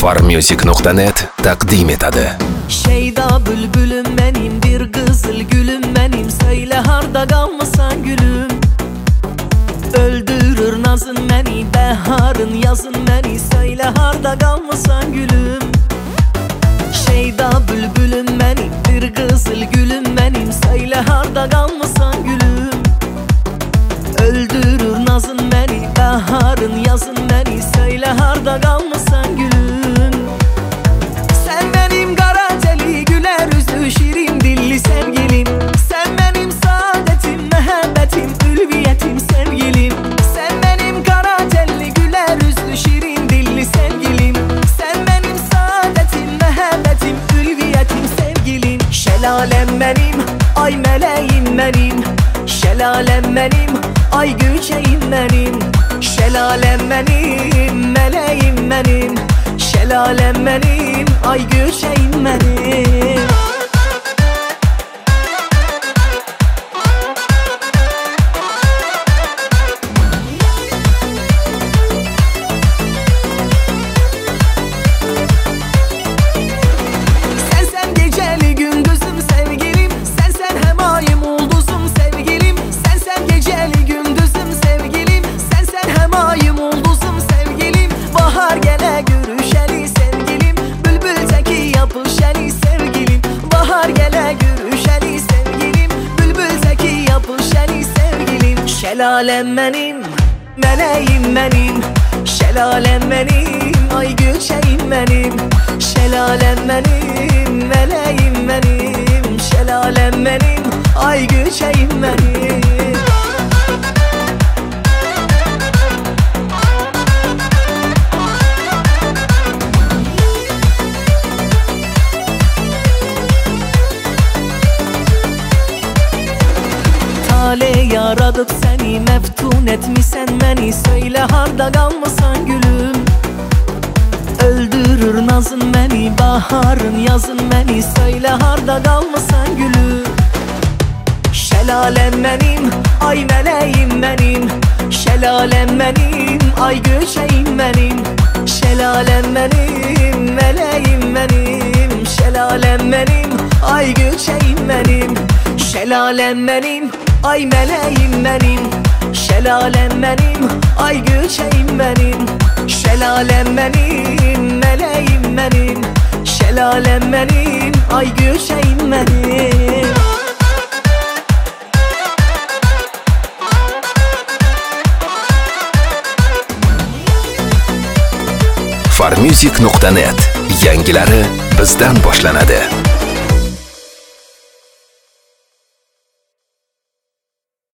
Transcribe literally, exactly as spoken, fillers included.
farmusic nuqta net taqdim etadi. Şeyda bülbülüm benim, bir kızıl gülüm benim, söyle harda kalmasan gülüm. Öldürür nazın beni, baharın yazın beni, söyle harda kalmasan gülüm. Şeyda bülbülüm benim, bir kızıl gülüm benim, söyle harda kalmasan gülüm. Öldürür nazın beni, baharın yazın beni, söyle harda kalmasan gülüm. Sen benim kara teli, güler yüzlü, şirin dilli sevgilim. Sen benim saadetim, muhabbetim, ülviyetim, sevgilim. Sen benim kara telli, güler yüzlü, şirin dilli sevgilim. Sen benim saadetim, muhabbetim, ülviyetim, sevgilim. Şelalem benim, ay meleğim benim. Şelalem benim, ay gülçeğim benim. Şelalem benim, meleğim benim. Şelalem benim, ay gülçeğim benim. Sen sen geceli gündüzüm sevgilim. Sen sen hem ayım ulduzum sevgilim. Sen sen geceli gündüzüm sevgilim. Sen sen hem ayım ulduzum sevgilim. Bahar gele görüşeli sevgilim. Bülbül teki yapışeli sevgilim. Bahar gele görüşeli sevgilim. Bülbül teki yapışeli sevgilim. Şelalem benim, meleğim benim. Şelalem benim, ay gülçeğim benim. Şelalem benim, meleğim benim. Şelalem benim, ay gülçeğim benim. Tale yaradıp seni, meftun etmişsen beni, söyle harda kalmasan gülüm. Öldürür nazın beni, baharın yazın beni, söyle harda kalmasan gülüm. Şelalem benim, ay meleğim benim. Şelalem benim, ay gülçeğim benim. Şelalem benim, meleğim benim. Şelalem benim, ay gülçeğim benim. Şelalem benim, ay meleğim benim. Şelalem benim, ay gülçeğim benim. Şelalem benim, meleğim benim. Şelalem benim, ay gülçeğim benim. farmusic nuqta net yangilari bizdan boshlanadi.